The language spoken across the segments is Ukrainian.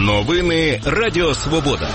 Новини Радіо Свобода.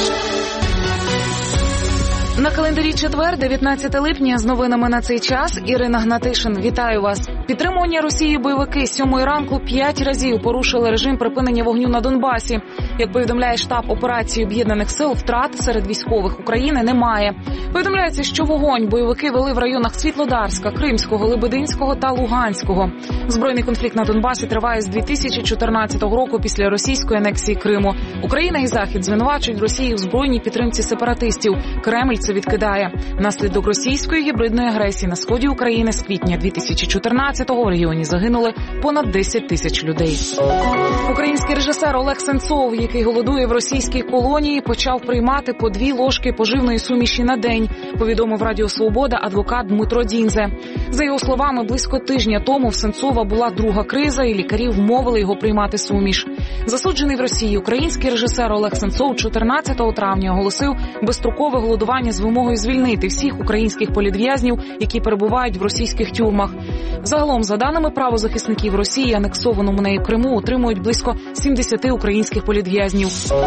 На календарі четвер, 19 липня, з новинами на цей час Ірина Гнатишин. Вітаю вас. Підтримування Росії бойовики з 7 ранку 5 разів порушили режим припинення вогню на Донбасі. Як повідомляє штаб операції Об'єднаних сил, втрат серед військових України немає. Повідомляється, що вогонь бойовики вели в районах Світлодарська, Кримського, Лебединського та Луганського. Збройний конфлікт на Донбасі триває з 2014 року після російської анексії Криму. Україна і Захід звинувачують Росію в збройній підтримці сепаратистів. Кремль це відкидає. Внаслідок російської гібридної агресії на сході України з квітня 2014-го в регіоні загинули понад 10 тисяч людей. Український режисер Олег Сенцов, який голодує в російській колонії, почав приймати по 2 ложки поживної суміші на день, повідомив Радіо Свобода адвокат Дмитро Дінзе. За його словами, близько тижня тому в Сенцова була друга криза, і лікарі вмовили його приймати суміш. Засуджений в Росії український режисер Олег Сенцов 14 травня оголосив безстрокове голодування з вимогою звільнити всіх українських політв'язнів, які перебувають в російських тюрмах. Загалом, за даними правозахисників Росії, анексованому нею Криму утримують близько 70 українських політв'язнів.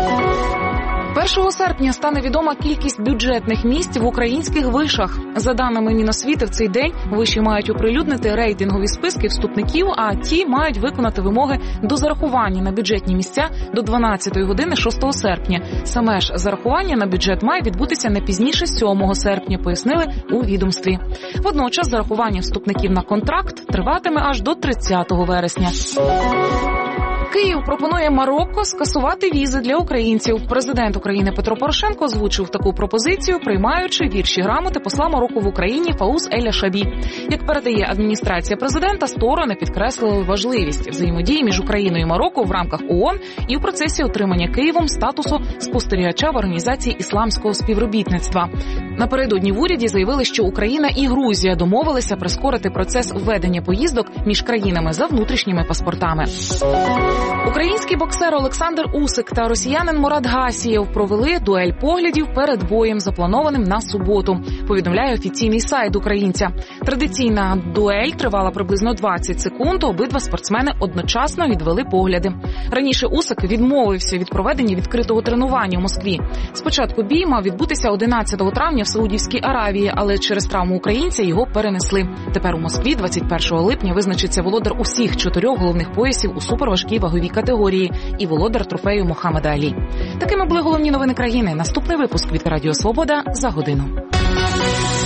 1 серпня стане відома кількість бюджетних місць в українських вишах. За даними Міносвіти, в цей день виші мають оприлюднити рейтингові списки вступників, а ті мають виконати вимоги до зарахування на бюджетні місця до 12 години 6 серпня. Саме ж зарахування на бюджет має відбутися не пізніше 7 серпня, пояснили у відомстві. Водночас зарахування вступників на контракт триватиме аж до 30 вересня. Київ пропонує Марокко скасувати візи для українців. Президент України Петро Порошенко озвучив таку пропозицію, приймаючи вірші грамоти посла Марокко в Україні Фауз Ель-Ашабі. Як передає адміністрація президента, сторони підкреслили важливість взаємодії між Україною і Марокко в рамках ООН і в процесі отримання Києвом статусу спостерігача в Організації ісламського співробітництва. Напередодні в уряді заявили, що Україна і Грузія домовилися прискорити процес введення поїздок між країнами за внутрішніми паспортами. Український боксер Олександр Усик та росіянин Мурат Гасієв провели дуель поглядів перед боєм, запланованим на суботу, повідомляє офіційний сайт українця. Традиційна дуель тривала приблизно 20 секунд, обидва спортсмени одночасно відвели погляди. Раніше Усик відмовився від проведення відкритого тренування у Москві. Спочатку бій мав відбутися 11 травня в Саудівській Аравії, але через травму українця його перенесли. Тепер у Москві 21 липня визначиться володар усіх 4 головних поясів у суперважкій ваговій категорії і володар трофею Мохаммеда Алі. Такими були головні новини країни. Наступний випуск від Радіо Свобода за годину.